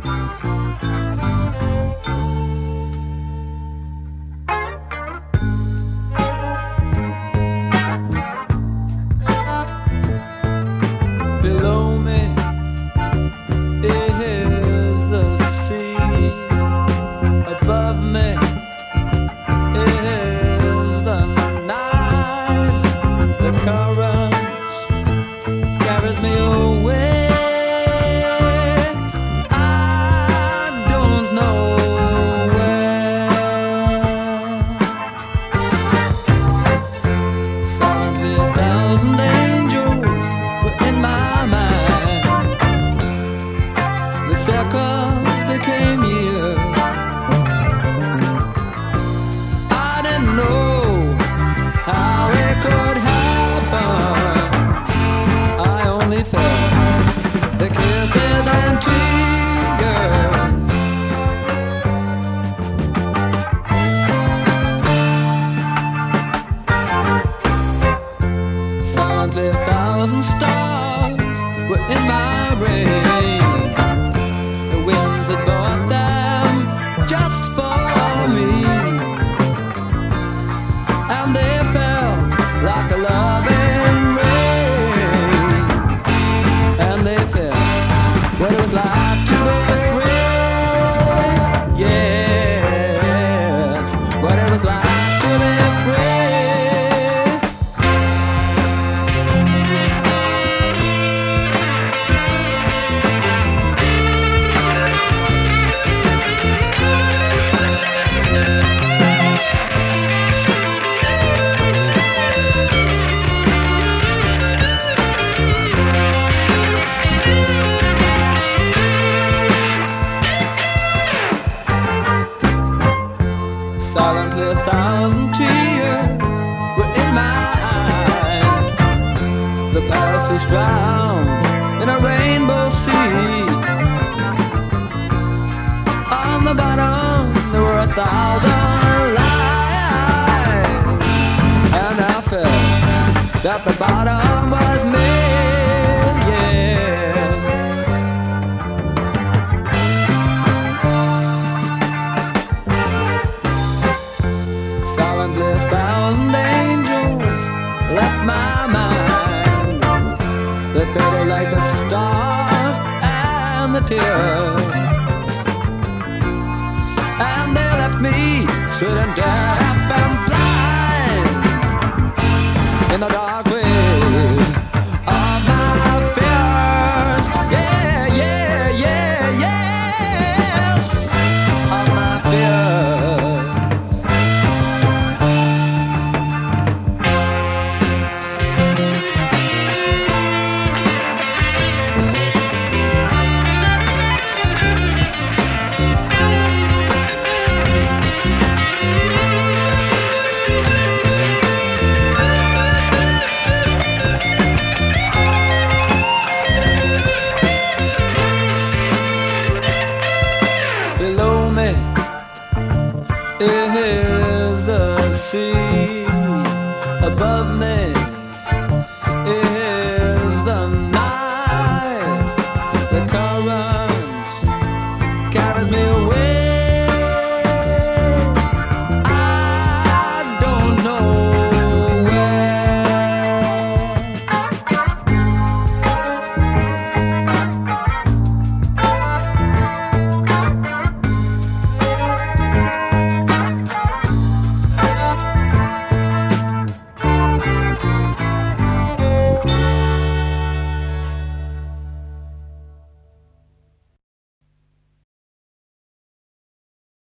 Silently 1,000 tears were in my eyes. The past was drowned in a rainbow sea. On the bottom there were 1,000 lies, and I felt that the bottom was me. Silently 1,000 angels left my mind. They faded like the stars and the tears, and they left me sitting deaf and blind in the dark grave of my fears. Yeah, yeah, yeah, yes, of my fears. Below me is the sea. Above me is the night. The current